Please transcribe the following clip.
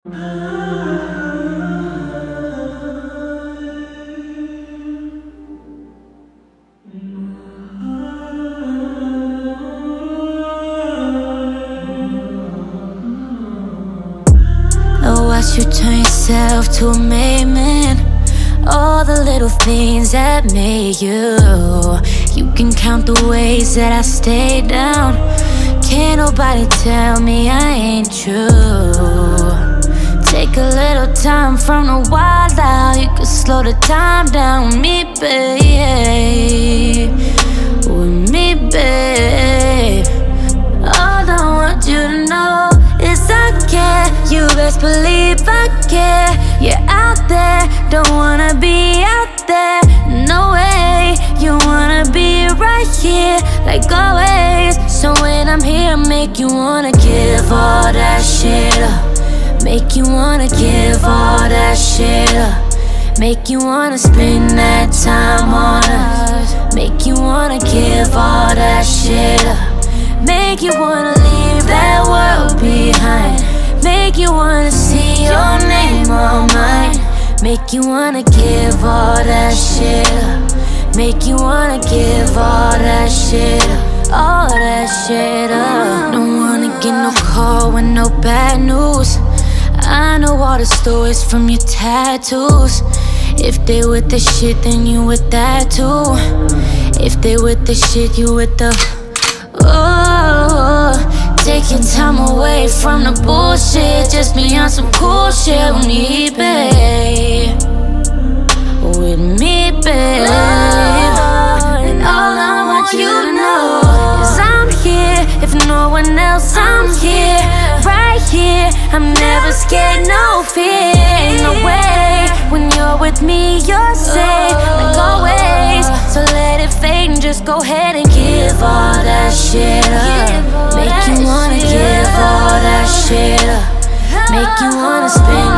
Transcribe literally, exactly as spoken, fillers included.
I watched you turn yourself to a made man. All the little things that made you. You can count the ways that I stayed down. Can't nobody tell me I ain't true. Take a little time from the wild out. You could slow the time down with me, babe. With me, babe. All I want you to know is I care. You best believe I care. You're out there, don't wanna be out there. No way, you wanna be right here, like always. So when I'm here, make you wanna give all that shit up. Make you wanna give all that shit up. Make you wanna spend that time on us. Make you wanna give all that shit up. Make you wanna leave that world behind. Make you wanna see your name on mine. Make you wanna give all that shit up. Make you wanna give all that shit up. All that shit up. Don't wanna get no call with no bad news. I know all the stories from your tattoos. If they with the shit, then you with that too. If they with the shit, you with the oh. Take your time away from the bullshit. Just be on some cool shit with me, babe. With me, babe. And all I want you to know is I'm here. If no one else, I'm here. Right here, I'm never scared, no fear. Ain't no way, when you're with me, you're safe, like always. So let it fade and just go ahead and give all that shit up. Make you wanna give all that shit up. Make you wanna spend